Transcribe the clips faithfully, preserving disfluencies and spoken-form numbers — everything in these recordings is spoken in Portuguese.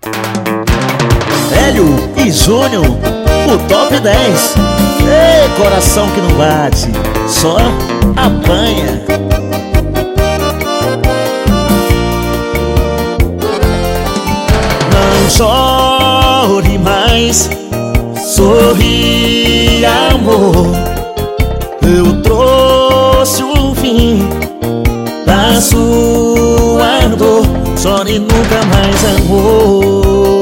Hélio e Júnior, o top dez. Ei, coração que não bate, só apanha. Não chore mais, sorri, amor. Eu trouxe o fim da sua dor. Chore nunca mais, amor.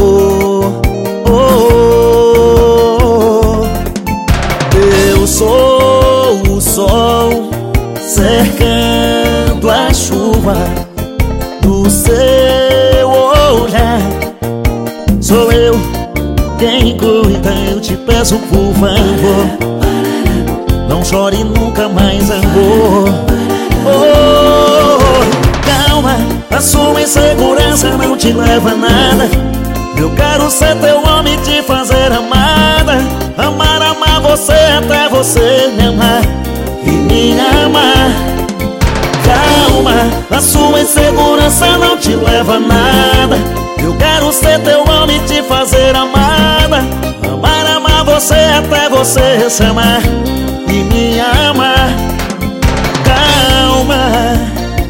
Eu sou o sol cercando a chuva do seu olhar. Sou eu quem cuida, eu te peço por favor. Não chore nunca mais, amor. Oh, calma, a sua insegurança não te leva a nada. Eu quero ser teu homem, te fazer amada. Amar, amar você até você me amar e me amar. Calma, a sua insegurança não te leva a nada. Eu quero ser teu homem, te fazer amada. Amar, amar você até você se amar e me amar. Calma.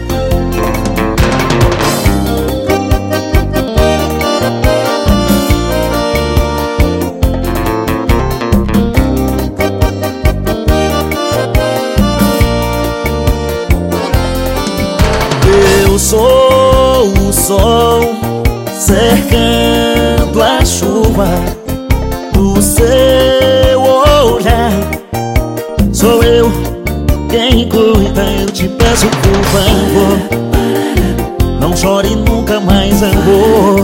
Eu sou o sol cercando a chuva do seu olhar. Sou eu quem cuida, eu te peço por favor. Não chore nunca mais, amor.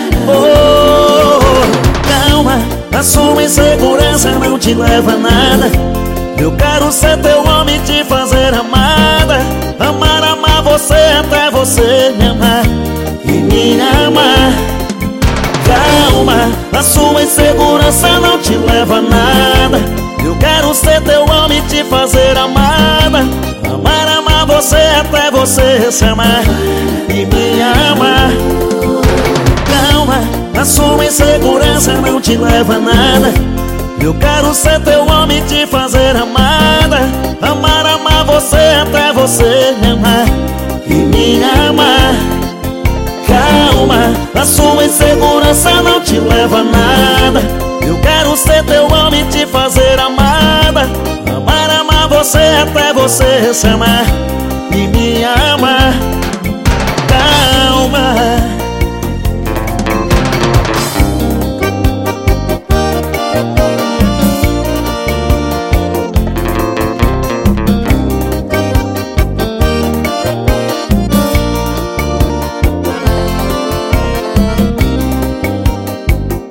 Oh, calma, a sua insegurança não te leva a nada. Eu quero ser teu homem, te fazer amada. Amar, amar você até você me amar e me amar. Calma, a sua insegurança não te leva a nada. Eu quero ser teu homem, te fazer amada. Amar, amar você até você se amar e me amar. Calma, a sua insegurança não te leva a nada. Eu quero ser teu homem, te fazer amada. Amar, amar você até você me amar e me amar. Calma, a sua insegurança não te leva a nada. Eu quero ser teu homem, te fazer amada. Amar, amar você até você se amar e me